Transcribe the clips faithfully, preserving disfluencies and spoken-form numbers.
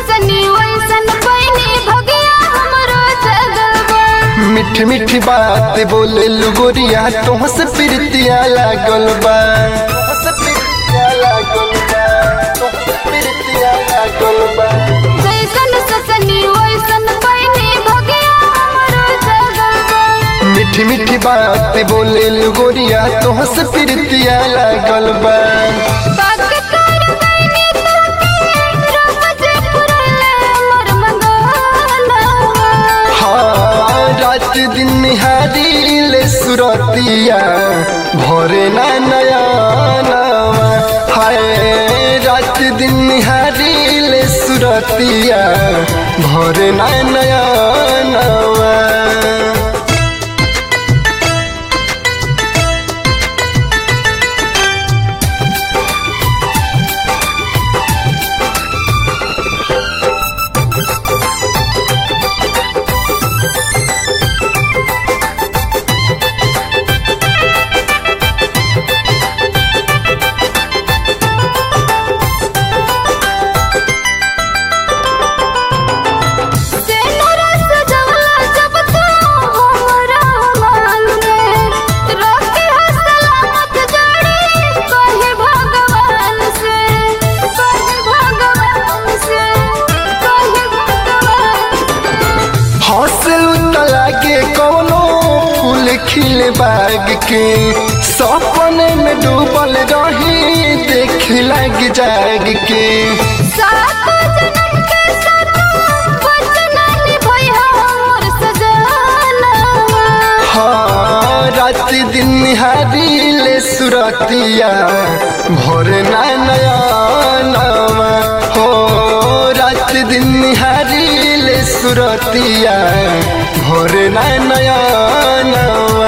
ससनी वैसन पैनी भगिया हमरो जगलबा। मीठी मीठी बात बोले गोरिया तोहसे प्रीतिया लागल बा, तोहसे प्रीतिया लागल बा, तोहसे प्रीतिया लागल बा। जैसन ससनी वैसन पैनी भगिया हमरो जगलबा। मीठी मीठी बात बोले गोरिया तोहसे प्रीतिया लागल बा। बात कर पैनी तोके रूप जे पुरले मोर मंगलवा। हाँ रात दिन निहारी ले सुरतिया भोरे ना नया नवा। हाय रात दिन निहारी ले सुरतिया भोरे ना नया नवा। खिल बाग के सपने में डूबल रही देख लग जाग के। सात जन्म के साथ वचन निभैया मोर सजनवा। हाँ रात दिन निहारी ले सुरतिया भोर ना नया नवा। हो रात दिन निहारी ले सुरतिया भोर ना नया नवा।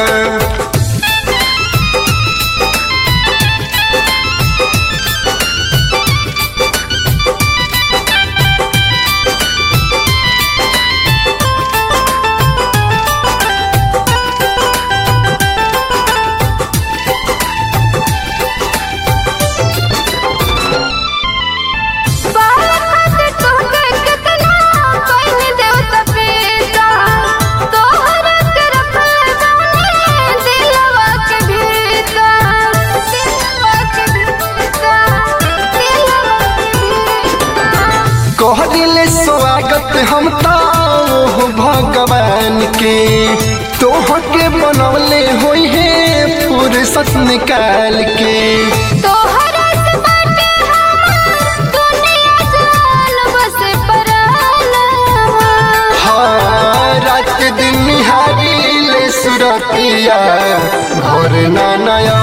कहले स्वागत हम तो भगवान के तोहके बनवले होई है फुर्सत निकाल के। तोहरा से बाटे हमार दुनिया जान बस परानवा। हाँ रात दिन निहारी ले सुरतिया भोर ना नया